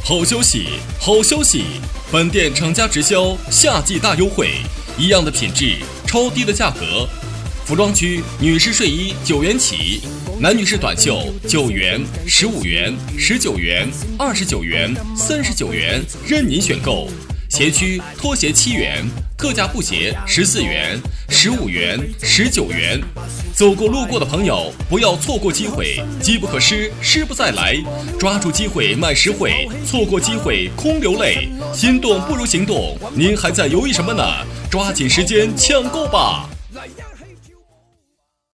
好消息，好消息！本店厂家直销夏季大优惠，一样的品质，超低的价格。服装区女士睡衣9元起，男女士短袖9元、15元、19元、29元、39元，任您选购。鞋区拖鞋7元，特价布鞋14元、15元、19元。走过路过的朋友，不要错过机会，机不可失，失不再来。抓住机会买实惠，错过机会空流泪。心动不如行动，您还在犹豫什么呢？抓紧时间抢购吧！